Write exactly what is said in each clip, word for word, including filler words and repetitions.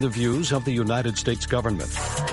The views of the United States government.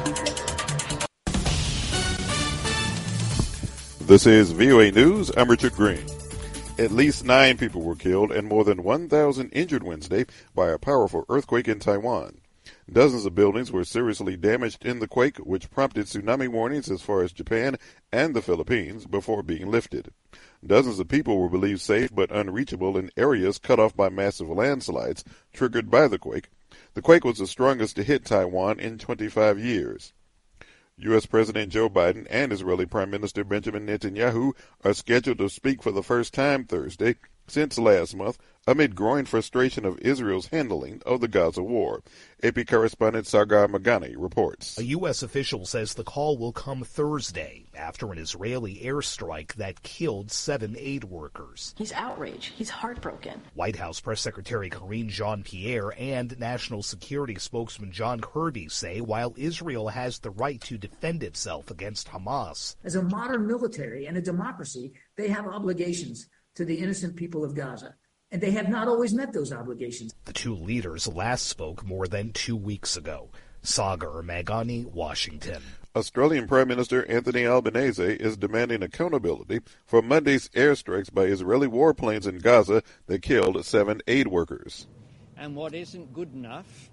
This is V O A News. I'm Richard Green. At least nine people were killed and more than one thousand injured Wednesday by a powerful earthquake in Taiwan. Dozens of buildings were seriously damaged in the quake, which prompted tsunami warnings as far as Japan and the Philippines before being lifted. Dozens of people were believed safe but unreachable in areas cut off by massive landslides triggered by the quake. The quake was the strongest to hit Taiwan in twenty-five years. U S. President Joe Biden and Israeli Prime Minister Benjamin Netanyahu are scheduled to speak for the first time Thursday since last month, amid growing frustration of Israel's handling of the Gaza war. A P correspondent Sagar Magani reports. A U S official says the call will come Thursday after an Israeli airstrike that killed seven aid workers. He's outraged. He's heartbroken. White House Press Secretary Karine Jean-Pierre and National Security spokesman John Kirby say while Israel has the right to defend itself against Hamas, as a modern military and a democracy, they have obligations to the innocent people of Gaza, and they have not always met those obligations. The two leaders last spoke more than two weeks ago. Sagar Magani, Washington. Australian Prime Minister Anthony Albanese is demanding accountability for Monday's airstrikes by Israeli warplanes in Gaza that killed seven aid workers. And what isn't good enough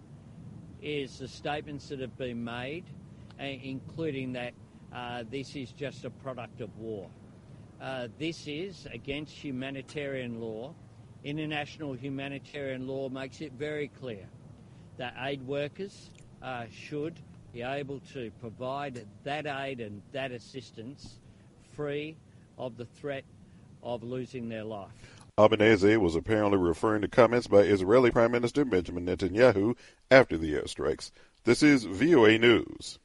is the statements that have been made, including that uh, this is just a product of war. Uh, this is against humanitarian law. International humanitarian law makes it very clear that aid workers uh, should be able to provide that aid and that assistance free of the threat of losing their life. Albanese was apparently referring to comments by Israeli Prime Minister Benjamin Netanyahu after the airstrikes. This is V O A News.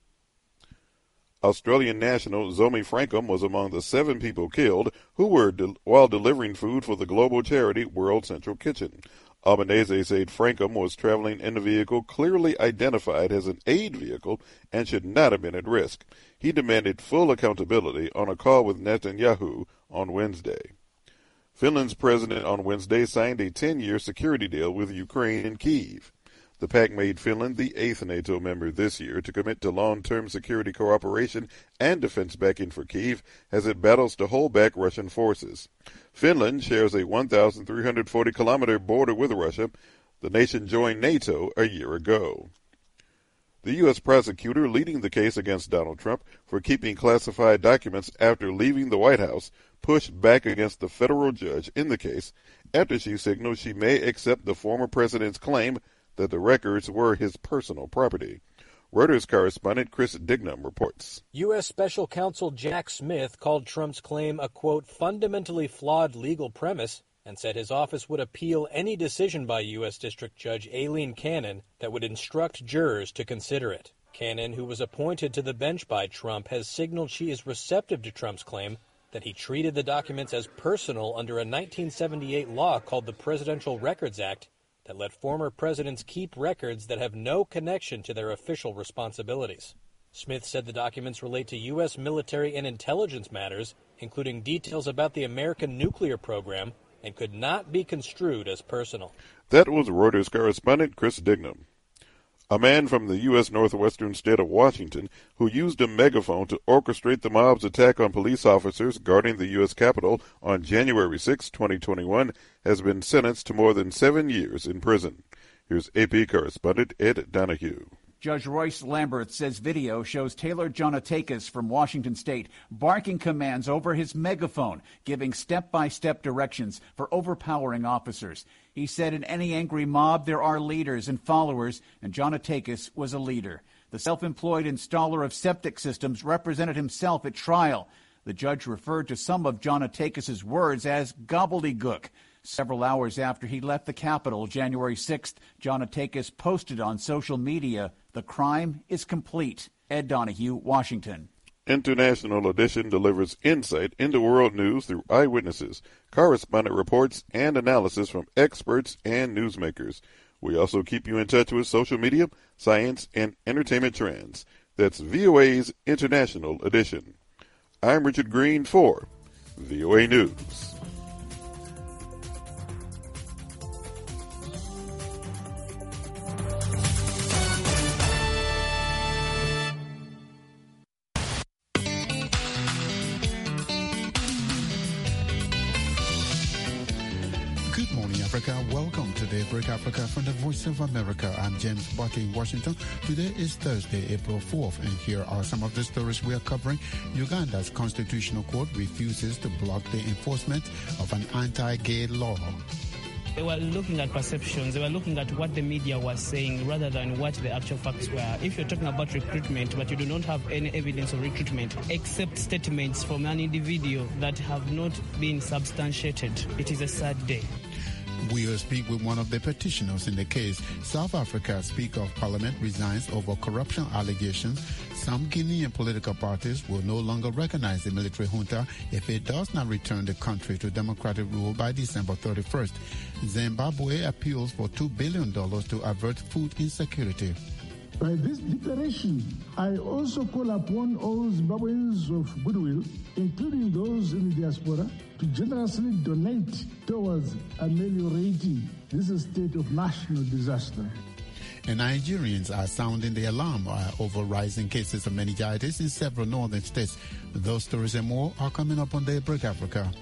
Australian national Zoe Frankham was among the seven people killed who were de- while delivering food for the global charity World Central Kitchen. Albanese said Frankham was traveling in a vehicle clearly identified as an aid vehicle and should not have been at risk. He demanded full accountability on a call with Netanyahu on Wednesday. Finland's president on Wednesday signed a ten-year security deal with Ukraine and Kyiv. The pact made Finland the eighth NATO member this year to commit to long-term security cooperation and defense backing for Kyiv as it battles to hold back Russian forces. Finland shares a one thousand three hundred forty kilometer border with Russia. The nation joined NATO a year ago. The U S prosecutor leading the case against Donald Trump for keeping classified documents after leaving the White House pushed back against the federal judge in the case after she signaled she may accept the former president's claim that the records were his personal property. Reuters correspondent Chris Dignam reports. U S. Special Counsel Jack Smith called Trump's claim a, quote, fundamentally flawed legal premise and said his office would appeal any decision by U S. District Judge Aileen Cannon that would instruct jurors to consider it. Cannon, who was appointed to the bench by Trump, has signaled she is receptive to Trump's claim that he treated the documents as personal under a nineteen seventy-eight law called the Presidential Records Act that let former presidents keep records that have no connection to their official responsibilities. Smith said the documents relate to U S military and intelligence matters, including details about the American nuclear program, and could not be construed as personal. That was Reuters correspondent Chris Dignam. A man from the U S northwestern state of Washington who used a megaphone to orchestrate the mob's attack on police officers guarding the U S Capitol on January sixth, twenty twenty-one, has been sentenced to more than seven years in prison. Here's A P correspondent Ed Donahue. Judge Royce Lambert says video shows Taylor Jonatakis from Washington State barking commands over his megaphone, giving step-by-step directions for overpowering officers. He said in any angry mob there are leaders and followers, and Jonatakis was a leader. The self-employed installer of septic systems represented himself at trial. The judge referred to some of Jonatakis' words as gobbledygook. Several hours after he left the Capitol, January sixth, Jonatakis posted on social media, "The crime is complete." Ed Donahue, Washington. International Edition delivers insight into world news through eyewitnesses, correspondent reports, and analysis from experts and newsmakers. We also keep you in touch with social media, science, and entertainment trends. That's V O A's International Edition. I'm Richard Green for V O A News. Africa. Welcome to Daybreak Africa from the Voice of America. I'm James Bucky in Washington. Today is Thursday, April fourth, and here are some of the stories we are covering. Uganda's Constitutional Court refuses to block the enforcement of an anti-gay law. They were looking at perceptions. They were looking at what the media was saying rather than what the actual facts were. If you're talking about recruitment, but you do not have any evidence of recruitment, except statements from an individual that have not been substantiated, it is a sad day. We will speak with one of the petitioners in the case. South Africa's Speaker of Parliament resigns over corruption allegations. Some Guinean political parties will no longer recognize the military junta if it does not return the country to democratic rule by December thirty-first. Zimbabwe appeals for two billion dollars to avert food insecurity. By this declaration, I also call upon all Zimbabweans of goodwill, including those in the diaspora, to generously donate towards ameliorating this state of national disaster. And Nigerians are sounding the alarm over rising cases of meningitis in several northern states. Those stories and more are coming up on Daybreak Africa.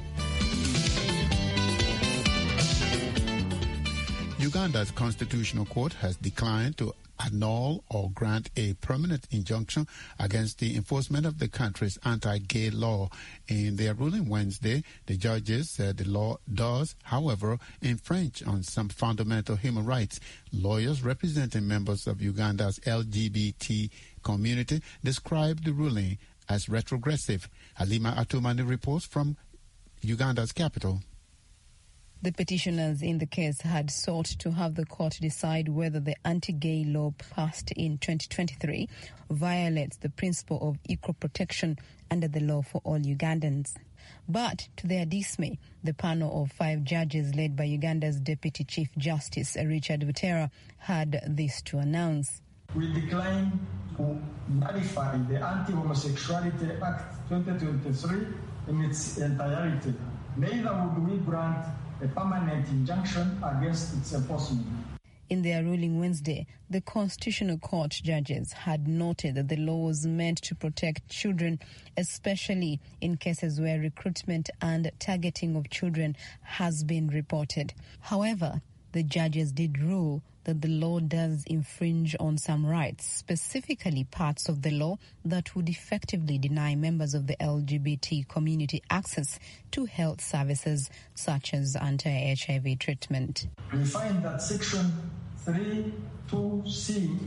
Uganda's Constitutional Court has declined to annul or grant a permanent injunction against the enforcement of the country's anti-gay law. In their ruling Wednesday, the judges said the law does, however, infringe on some fundamental human rights. Lawyers representing members of Uganda's L G B T community described the ruling as retrogressive. Halima Atumani reports from Uganda's capital. The petitioners in the case had sought to have the court decide whether the anti-gay law passed in twenty twenty-three violates the principle of equal protection under the law for all Ugandans. But to their dismay, the panel of five judges led by Uganda's Deputy Chief Justice Richard Butera had this to announce. We decline to nullify the Anti-Homosexuality Act twenty twenty-three in its entirety. Neither would we grant a permanent injunction against its enforcement. In their ruling Wednesday, the Constitutional Court judges had noted that the law was meant to protect children, especially in cases where recruitment and targeting of children has been reported. However, the judges did rule that the law does infringe on some rights, specifically parts of the law that would effectively deny members of the L G B T community access to health services such as anti-H I V treatment. We find that Section three two C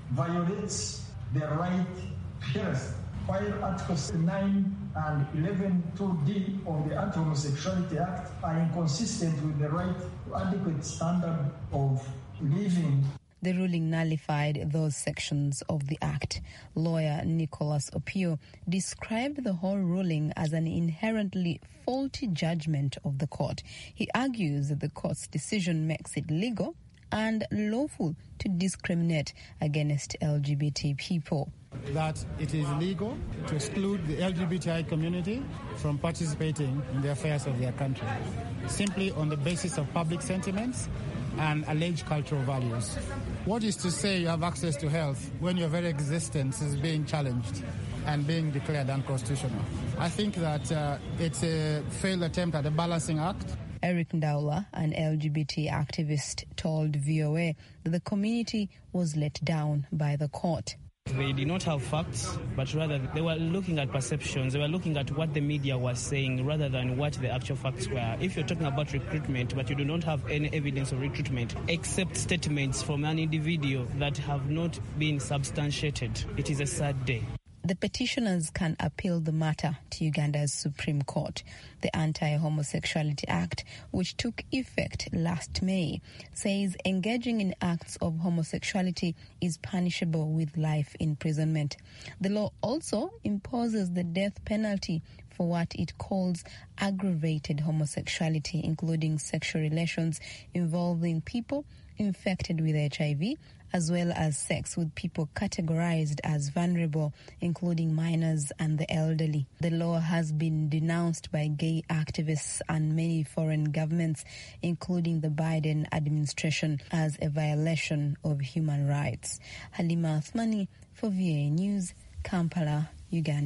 violates the right to health, while Articles nine and eleven two D of the Anti-Homosexuality Act are inconsistent with the right to adequate standard of living. The ruling nullified those sections of the Act. Lawyer Nicholas Opio described the whole ruling as an inherently faulty judgment of the court. He argues that the court's decision makes it legal and lawful to discriminate against L G B T people. That it is legal to exclude the L G B T I community from participating in the affairs of their country, simply on the basis of public sentiments and alleged cultural values. What is to say you have access to health when your very existence is being challenged and being declared unconstitutional? I think that uh, it's a failed attempt at a balancing act. Eric Ndaula, an L G B T activist, told V O A that the community was let down by the court. They did not have facts, but rather they were looking at perceptions. They were looking at what the media was saying rather than what the actual facts were. If you're talking about recruitment, but you do not have any evidence of recruitment, except statements from an individual that have not been substantiated, it is a sad day. The petitioners can appeal the matter to Uganda's Supreme Court. The Anti-Homosexuality Act, which took effect last May, says engaging in acts of homosexuality is punishable with life imprisonment. The law also imposes the death penalty for what it calls aggravated homosexuality, including sexual relations involving people infected with H I V, as well as sex with people categorized as vulnerable, including minors and the elderly. The law has been denounced by gay activists and many foreign governments, including the Biden administration, as a violation of human rights. Halima Athmani for V O A News, Kampala, Uganda.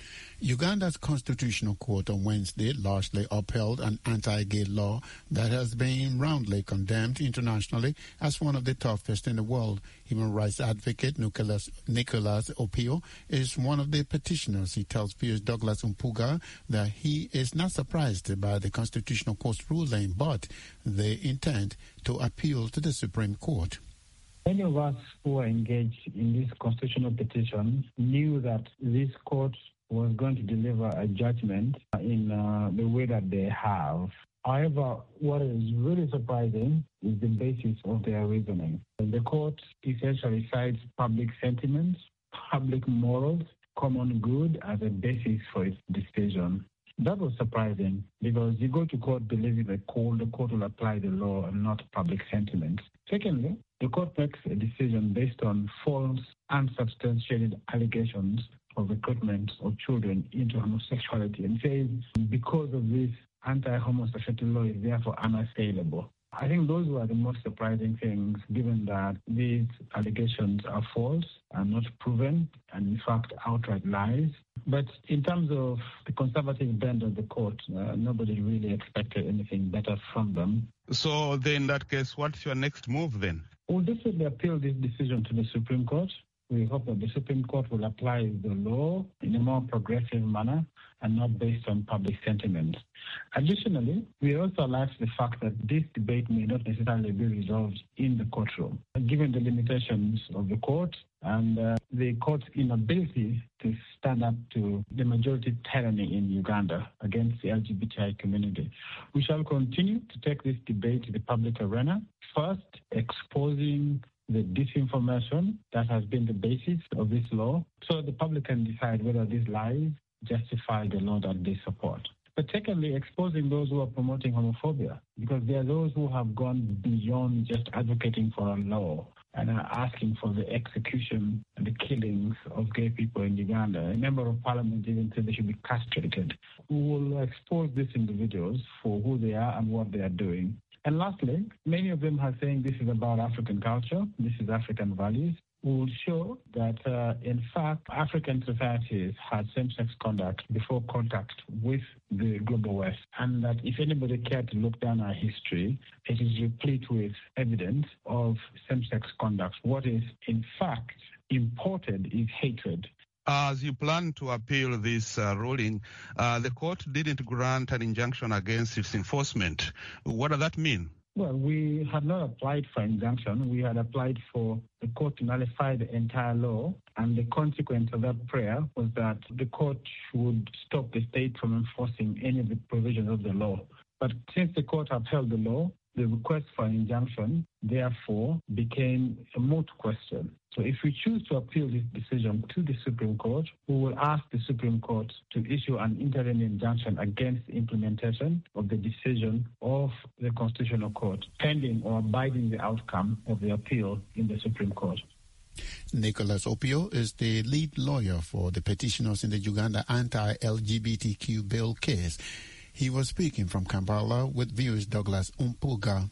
Uganda's constitutional court on Wednesday largely upheld an anti-gay law that has been roundly condemned internationally as one of the toughest in the world. Human rights advocate Nicholas, Nicholas Opio is one of the petitioners. He tells Piers Douglas Umpuga that he is not surprised by the constitutional court's ruling, but they intend to appeal to the Supreme Court. Many of us who are engaged in this constitutional petition knew that this court was going to deliver a judgment in uh, the way that they have. However, what is really surprising is the basis of their reasoning. The court essentially cites public sentiments, public morals, common good as a basis for its decision. That was surprising because you go to court believing that the court will apply the law and not public sentiment. Secondly, the court makes a decision based on false, unsubstantiated allegations of recruitment of children into homosexuality and says because of this, anti-homosexuality law is therefore unassailable. I think those were the most surprising things, given that these allegations are false and not proven, and in fact outright lies. But in terms of the conservative bent of the court, uh, nobody really expected anything better from them. So then in that case, what's your next move then? We'll definitely appeal this decision to the Supreme Court. We hope that the Supreme Court will apply the law in a more progressive manner and not based on public sentiment. Additionally, we also alert the fact that this debate may not necessarily be resolved in the courtroom, given the limitations of the court and uh, the court's inability to stand up to the majority tyranny in Uganda against the L G B T I community. We shall continue to take this debate to the public arena, first exposing the disinformation that has been the basis of this law, so the public can decide whether these lies justify the law that they support. But secondly, exposing those who are promoting homophobia, because there are those who have gone beyond just advocating for a law and are asking for the execution and the killings of gay people in Uganda. A member of parliament even said they should be castrated. We will expose these individuals for who they are and what they are doing. And lastly, many of them are saying this is about African culture, this is African values. We will show that, uh, in fact, African societies had same-sex conduct before contact with the global West, and that if anybody cared to look down our history, it is replete with evidence of same-sex conduct. What is, in fact, imported is hatred. As you plan to appeal this uh, ruling, uh, the court didn't grant an injunction against its enforcement. What does that mean? Well, we had not applied for injunction. We had applied for the court to nullify the entire law, and the consequence of that prayer was that the court would stop the state from enforcing any of the provisions of the law. But since the court upheld the law, the request for an injunction, therefore, became a moot question. So if we choose to appeal this decision to the Supreme Court, we will ask the Supreme Court to issue an interim injunction against the implementation of the decision of the Constitutional Court, pending or abiding the outcome of the appeal in the Supreme Court. Nicholas Opio is the lead lawyer for the petitioners in the Uganda anti-L G B T Q bill case. He was speaking from Kampala with V O's Douglas Umpuga.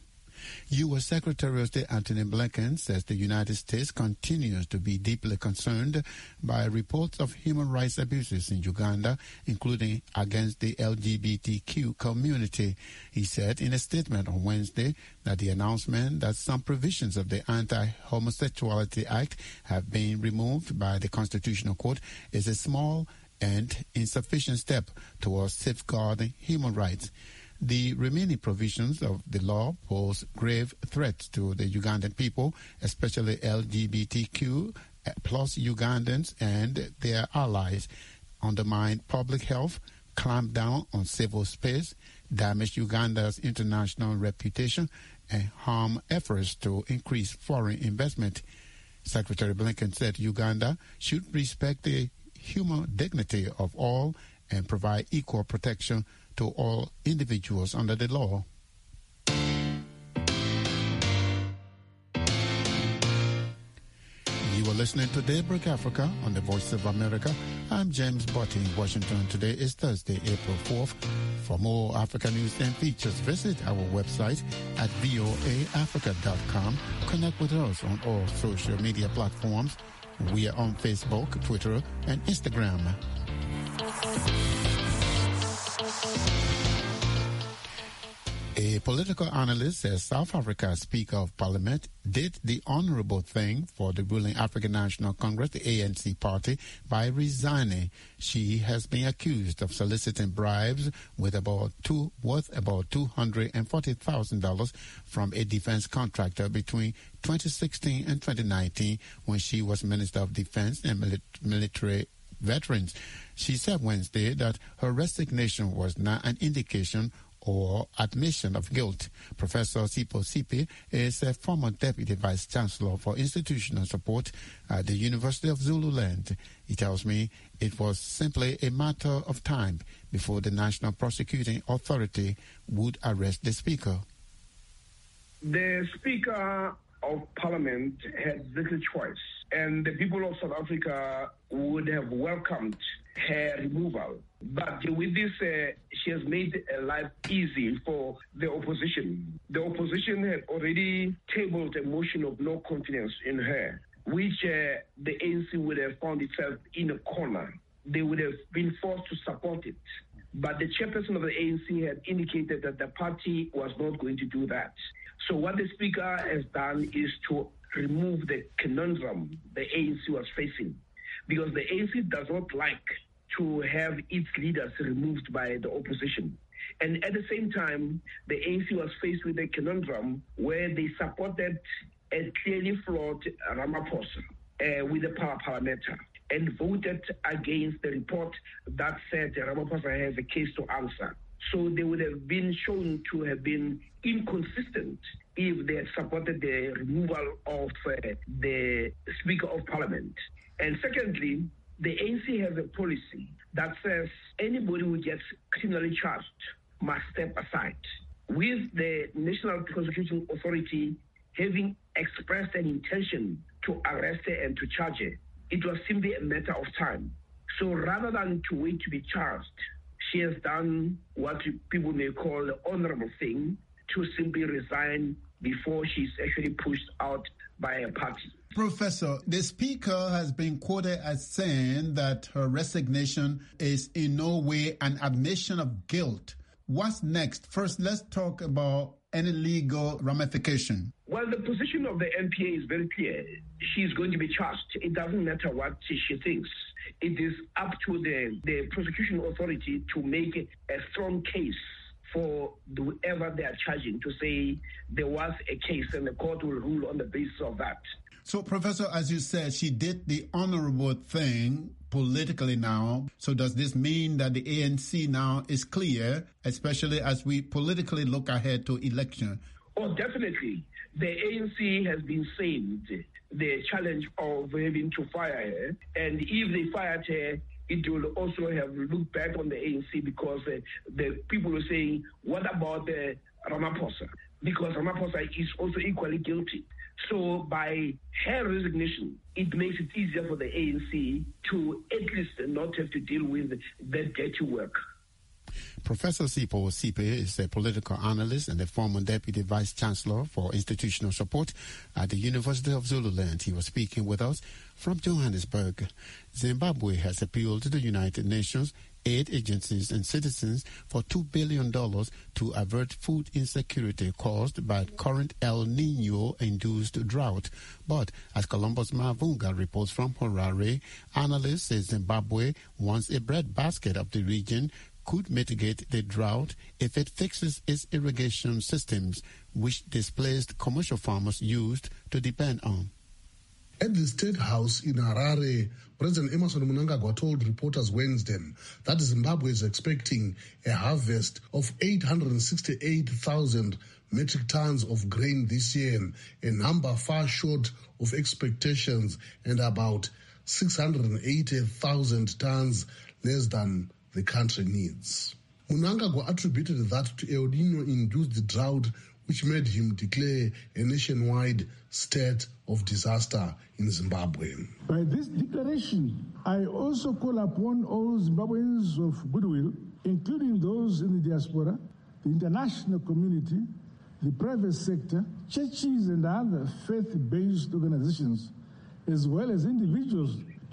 U S Secretary of State Antony Blinken says the United States continues to be deeply concerned by reports of human rights abuses in Uganda, including against the L G B T Q community. He said in a statement on Wednesday that the announcement that some provisions of the Anti-Homosexuality Act have been removed by the Constitutional Court is a small and insufficient step towards safeguarding human rights. The remaining provisions of the law pose grave threats to the Ugandan people, especially L G B T Q plus Ugandans and their allies, undermine public health, clamp down on civil space, damage Uganda's international reputation, and harm efforts to increase foreign investment. Secretary Blinken said Uganda should respect the human dignity of all and provide equal protection to all individuals under the law. You are listening to Daybreak Africa on the Voice of America. I'm James Botti in Washington. Today is Thursday, April fourth. For more Africa news and features, visit our website at voa africa dot com. Connect with us on all social media platforms. We are on Facebook, Twitter, and Instagram. A political analyst says South Africa's Speaker of Parliament did the honorable thing for the ruling African National Congress, the A N C party, by resigning. She has been accused of soliciting bribes with about two, worth about two hundred forty thousand dollars from a defense contractor between twenty sixteen and twenty nineteen when she was Minister of Defense and Mil- Military Veterans. She said Wednesday that her resignation was not an indication or admission of guilt. Professor Sipho Sipe is a former Deputy Vice Chancellor for Institutional Support at the University of Zululand. He tells me it was simply a matter of time before the National Prosecuting Authority would arrest the Speaker. The Speaker of Parliament had little choice, and the people of South Africa would have welcomed her removal. But with this, uh, she has made life easy for the opposition. The opposition had already tabled a motion of no confidence in her, which uh, the A N C would have found itself in a corner. They would have been forced to support it. But the chairperson of the A N C had indicated that the party was not going to do that. So what the Speaker has done is to remove the conundrum the A N C was facing, because the A N C does not like to have its leaders removed by the opposition. And at the same time, the A N C was faced with a conundrum where they supported a clearly flawed Ramaphosa uh, with the power parliamentary and voted against the report that said Ramaphosa has a case to answer. So they would have been shown to have been inconsistent if they had supported the removal of uh, the Speaker of Parliament. And secondly, the A N C has a policy that says anybody who gets criminally charged must step aside. With the National Prosecuting Authority having expressed an intention to arrest her and to charge her, it was simply a matter of time. So rather than to wait to be charged, she has done what people may call the honorable thing, to simply resign before she's actually pushed out by a party. Professor, the Speaker has been quoted as saying that her resignation is in no way an admission of guilt. What's next? First, let's talk about any legal ramification. Well, the position of the N P A is very clear. She's going to be charged. It doesn't matter what she thinks. It is up to the, the prosecution authority to make a strong case for whoever they are charging, to say there was a case and the court will rule on the basis of that. So, Professor, as you said, she did the honorable thing politically now. So does this mean that the A N C now is clear, especially as we politically look ahead to election? Oh, definitely. The A N C has been saved the challenge of having to fire her. And if they fired her, it will also have looked back on the A N C, because uh, the people are saying, what about the Ramaphosa? Because Ramaphosa is also equally guilty. So by her resignation, it makes it easier for the A N C to at least not have to deal with that dirty work. Professor Sipho Sipe is a political analyst and a former Deputy Vice Chancellor for Institutional Support at the University of Zululand. He was speaking with us from Johannesburg. Zimbabwe has appealed to the United Nations, aid agencies and citizens for two billion dollars to avert food insecurity caused by current El Nino-induced drought. But as Columbus Mavunga reports from Harare, analysts say Zimbabwe wants a breadbasket of the region could mitigate the drought if it fixes its irrigation systems, which displaced commercial farmers used to depend on. At the State House in Harare, President Emmerson Mnangagwa told reporters Wednesday that Zimbabwe is expecting a harvest of eight hundred sixty-eight thousand metric tons of grain this year, a number far short of expectations and about six hundred eighty thousand tons less than the country needs. Mnangagwa attributed that to El Nino-induced drought, which made him declare a nationwide state of disaster in Zimbabwe. By this declaration, I also call upon all Zimbabweans of goodwill, including those in the diaspora, the international community, the private sector, churches and other faith-based organizations, as well as individuals,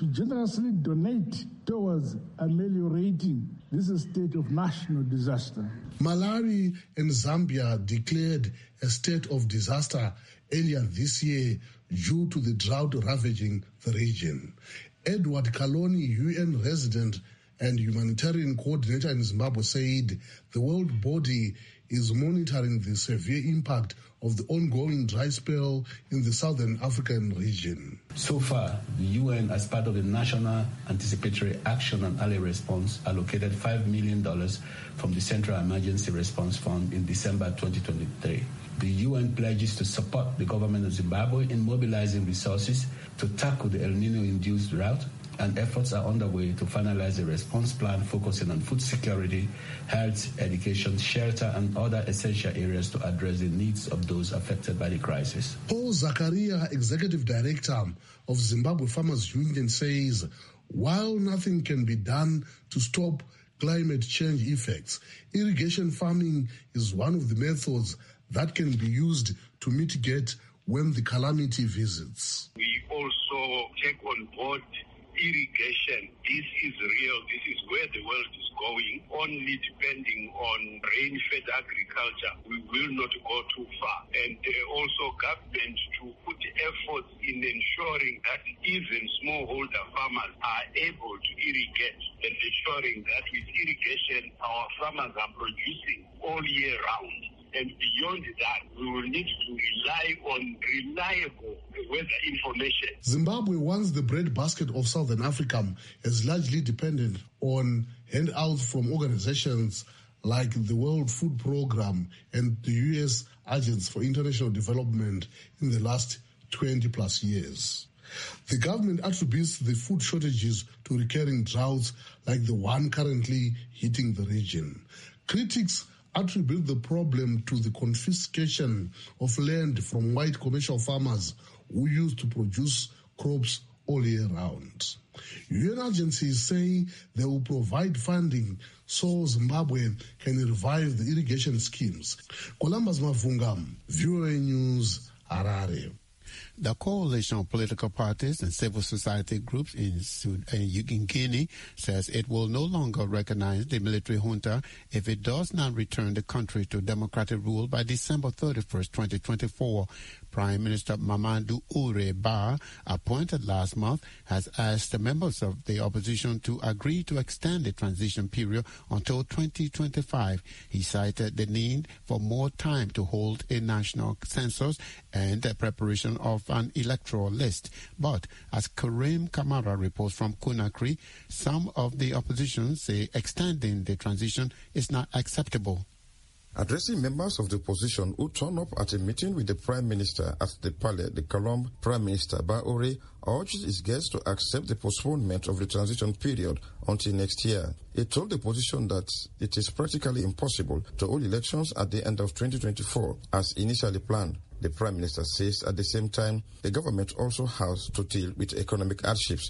to generously donate towards ameliorating this state of national disaster. Malawi and Zambia declared a state of disaster earlier this year due to the drought ravaging the region. Edward Kaloni, U N resident and humanitarian coordinator in Zimbabwe, said the world body is monitoring the severe impact of the ongoing dry spell in the southern African region. So far, the U N, as part of the National Anticipatory Action and Early Response, allocated five million dollars from the Central Emergency Response Fund in December twenty twenty-three. The U N pledges to support the government of Zimbabwe in mobilizing resources to tackle the El Nino-induced drought, and efforts are underway to finalize a response plan focusing on food security, health, education, shelter, and other essential areas to address the needs of those affected by the crisis. Paul Zakaria, Executive Director of Zimbabwe Farmers Union, says while nothing can be done to stop climate change effects, irrigation farming is one of the methods that can be used to mitigate when the calamity visits. We also take on board irrigation. This is real. This is where the world is going. Only depending on rain-fed agriculture, we will not go too far. And uh, also government to put efforts in ensuring that even smallholder farmers are able to irrigate, and ensuring that with irrigation our farmers are producing all year round. And beyond that, we will need to rely on reliable weather information. Zimbabwe, once the breadbasket of Southern Africa, is largely dependent on handouts from organizations like the World Food Programme and the U S Agents for International Development in the last twenty plus years. The government attributes the food shortages to recurring droughts like the one currently hitting the region. Critics attribute the problem to the confiscation of land from white commercial farmers who used to produce crops all year round. U N agencies say they will provide funding so Zimbabwe can revive the irrigation schemes. Columbus Mavunga, V O A News, Harare. The coalition of political parties and civil society groups in, Sud- in Guinea says it will no longer recognize the military junta if it does not return the country to democratic rule by December thirty-first, twenty twenty-four. Prime Minister Mamadou Oure Ba, appointed last month, has asked the members of the opposition to agree to extend the transition period until twenty twenty-five. He cited the need for more time to hold a national census and the preparation of an electoral list. But as Karim Kamara reports from Conakry, some of the opposition say extending the transition is not acceptable. Addressing members of the opposition who turned up at a meeting with the Prime Minister at the Palais de Colombe, Prime Minister Ba Oure urged his guests to accept the postponement of the transition period until next year. He told the opposition that it is practically impossible to hold elections at the end of twenty twenty-four as initially planned. The Prime Minister says at the same time the government also has to deal with economic hardships.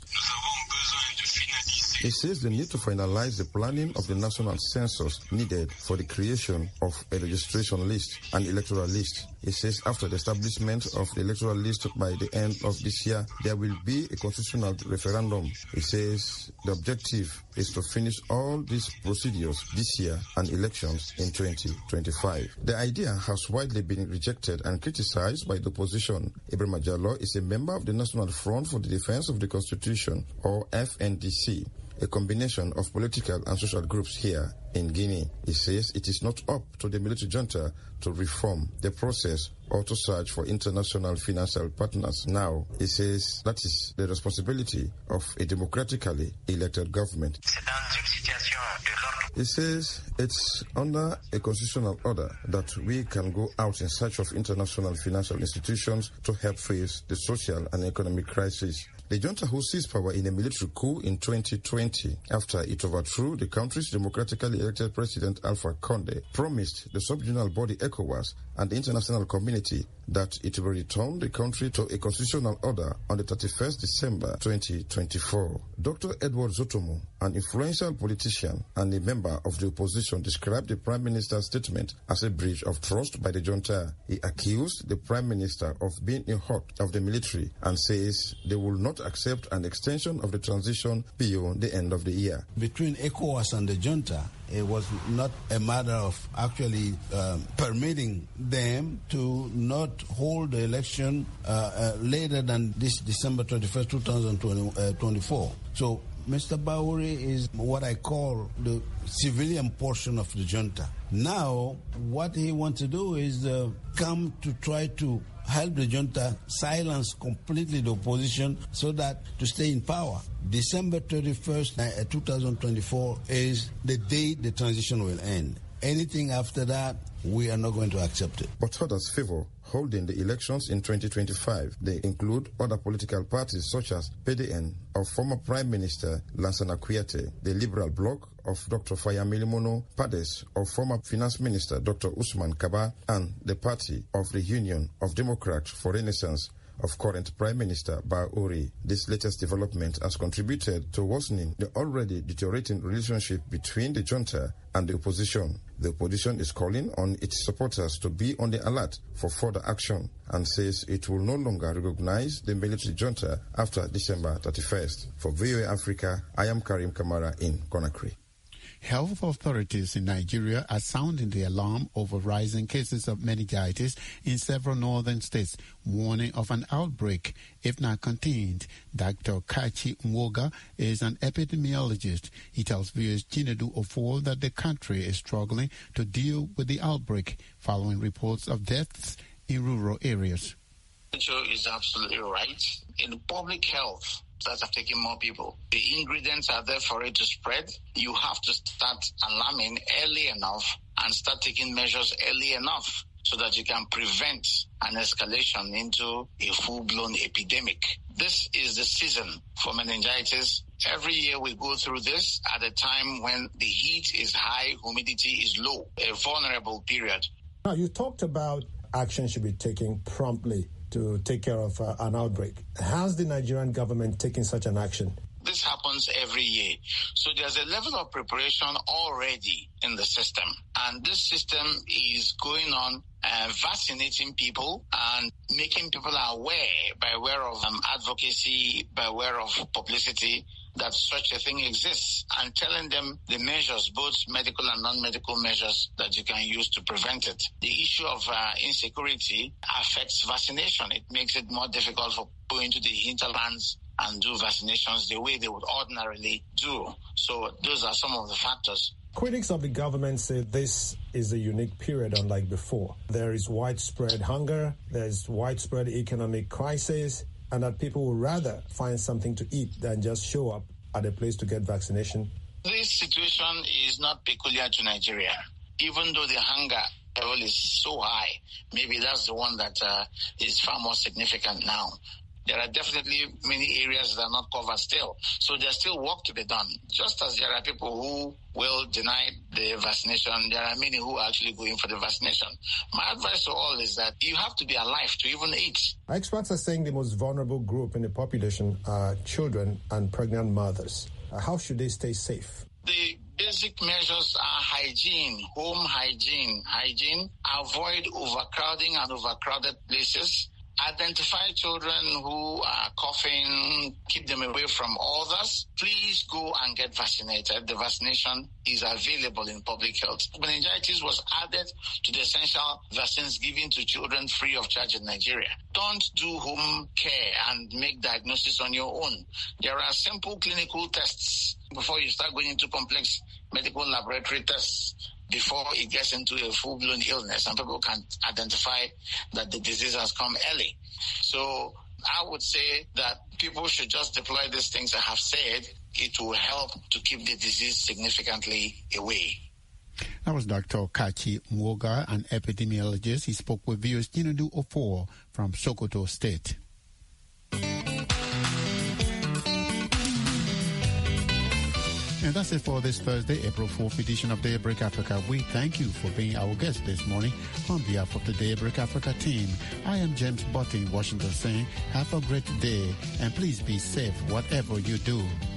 He says the need to finalize the planning of the national census needed for the creation of a registration list and electoral list. He says after the establishment of the electoral list by the end of this year, there will be a constitutional referendum. He says the objective is to finish all these procedures this year and elections in twenty twenty-five. The idea has widely been rejected and criticized by the opposition. Ibrahim Jallo is a member of the National Front for the Defense of the Constitution, or F N D C, a combination of political and social groups here in Guinea. He says it is not up to the military junta to reform the process or to search for international financial partners. Now, he says that is the responsibility of a democratically elected government. He says it's under a constitutional order that we can go out in search of international financial institutions to help face the social and economic crisis. The junta, who seized power in a military coup in twenty twenty after it overthrew the country's democratically elected president Alpha Conde, promised the subregional body ECOWAS and the international community that it will return the country to a constitutional order on the thirty-first of December twenty twenty-four. Doctor Edward Zotomo, an influential politician and a member of the opposition, described the Prime Minister's statement as a breach of trust by the junta. He accused the Prime Minister of being a hawk of the military and says they will not accept an extension of the transition beyond the end of the year. Between ECOWAS and the junta, it was not a matter of actually um, permitting them to not hold the election uh, uh, later than this December twenty-first, twenty twenty-four. So Mister Bawuri is what I call the civilian portion of the junta. Now, what he wants to do is uh, come to try to help the junta silence completely the opposition so that to stay in power. December thirty-first, twenty twenty-four is the day the transition will end. Anything after that, we are not going to accept it. But others favor holding the elections in twenty twenty-five. They include other political parties such as P D N of former Prime Minister Lansana Kouyaté, the Liberal Bloc of Doctor Fayamili Mono, PADES of former Finance Minister Doctor Usman Kaba, and the Party of the Union of Democrats for Renaissance of current Prime Minister Bawuri. This latest development has contributed to worsening the already deteriorating relationship between the junta and the opposition. The opposition is calling on its supporters to be on the alert for further action and says it will no longer recognize the military junta after December thirty-first. For V O A Africa, I am Karim Kamara in Conakry. Health authorities in Nigeria are sounding the alarm over rising cases of meningitis in several northern states, warning of an outbreak if not contained. Doctor Kachi Mwoga is an epidemiologist. He tells viewers Chinedu Ofo that the country is struggling to deal with the outbreak following reports of deaths in rural areas. Is absolutely right. In public health, that are taking more people. The ingredients are there for it to spread. You have to start alarming early enough and start taking measures early enough so that you can prevent an escalation into a full-blown epidemic. This is the season for meningitis. Every year we go through this at a time when the heat is high, humidity is low, a vulnerable period. Now, you talked about action should be taken promptly to take care of uh, an outbreak. Has the Nigerian government taken such an action? This happens every year. So there's a level of preparation already in the system. And this system is going on uh, vaccinating people and making people aware by way of um, advocacy, by way of publicity, that such a thing exists, and telling them the measures, both medical and non-medical measures, that you can use to prevent it. The issue of uh, insecurity affects vaccination. It makes it more difficult for people into the hinterlands and do vaccinations the way they would ordinarily do. So those are some of the factors. Critics of the government say this is a unique period unlike before. There is widespread hunger, there is widespread economic crisis, and that people would rather find something to eat than just show up at a place to get vaccination. This situation is not peculiar to Nigeria. Even though the hunger level is so high, maybe that's the one that uh, is far more significant now. There are definitely many areas that are not covered still. So there's still work to be done. Just as there are people who will deny the vaccination, there are many who are actually going for the vaccination. My advice to all is that you have to be alive to even eat. Experts are saying the most vulnerable group in the population are children and pregnant mothers. How should they stay safe? The basic measures are hygiene, home hygiene. Hygiene, avoid overcrowding and overcrowded places. Identify children who are coughing, keep them away from others. Please go and get vaccinated. The vaccination is available in public health. Meningitis was added to the essential vaccines given to children free of charge in Nigeria. Don't do home care and make diagnosis on your own. There are simple clinical tests before you start going into complex medical laboratory tests, before it gets into a full-blown illness and people can identify that the disease has come early. So I would say that people should just deploy these things I have said. It will help to keep the disease significantly away. That was Doctor Kachi Mwoga, an epidemiologist. He spoke with viewers Chinedu Ofo from Sokoto State. And that's it for this Thursday, April fourth edition of Daybreak Africa. We thank you for being our guest this morning. On behalf of the Daybreak Africa team, I am James Butty in Washington saying, have a great day and please be safe whatever you do.